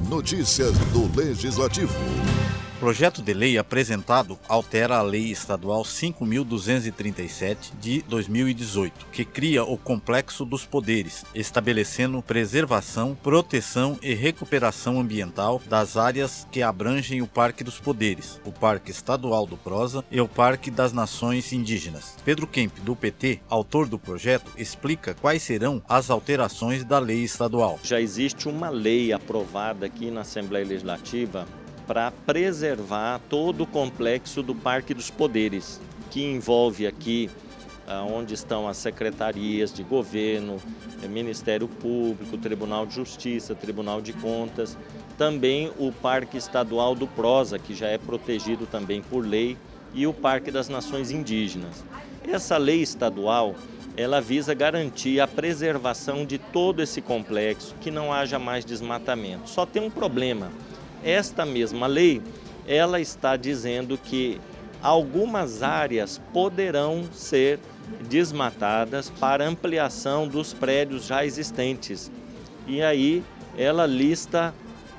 Notícias do Legislativo. O projeto de lei apresentado altera a Lei Estadual 5.237 de 2018, que cria o Complexo dos Poderes, estabelecendo preservação, proteção e recuperação ambiental das áreas que abrangem o Parque dos Poderes, o Parque Estadual do Prosa e o Parque das Nações Indígenas. Pedro Kemp, do PT, autor do projeto, explica quais serão as alterações da lei estadual. Já existe uma lei aprovada aqui na Assembleia Legislativa para preservar todo o complexo do Parque dos Poderes, que envolve aqui onde estão as secretarias de governo, Ministério Público, Tribunal de Justiça, Tribunal de Contas, também o Parque Estadual do Prosa, que já é protegido também por lei, e o Parque das Nações Indígenas. Essa lei estadual, ela visa garantir a preservação de todo esse complexo, que não haja mais desmatamento. Só tem um problema. Esta mesma lei, ela está dizendo que algumas áreas poderão ser desmatadas para ampliação dos prédios já existentes. E aí ela lista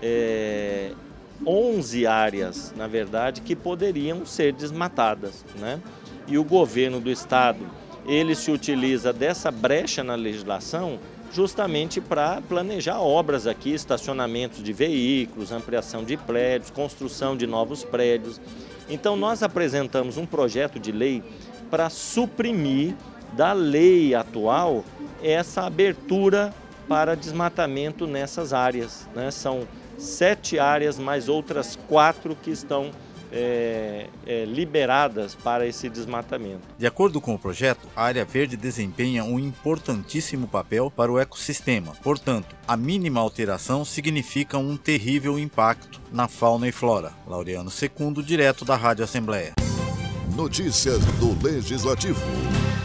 11 áreas, na verdade, que poderiam ser desmatadas, né? E o governo do estado, ele se utiliza dessa brecha na legislação justamente para planejar obras aqui, estacionamentos de veículos, ampliação de prédios, construção de novos prédios. Então nós apresentamos um projeto de lei para suprimir da lei atual essa abertura para desmatamento nessas áreas, né? São 7 áreas mais outras 4 que estão liberadas para esse desmatamento. De acordo com o projeto, a área verde desempenha um importantíssimo papel para o ecossistema. Portanto, a mínima alteração significa um terrível impacto na fauna e flora. Laureano Secundo, direto da Rádio Assembleia. Notícias do Legislativo.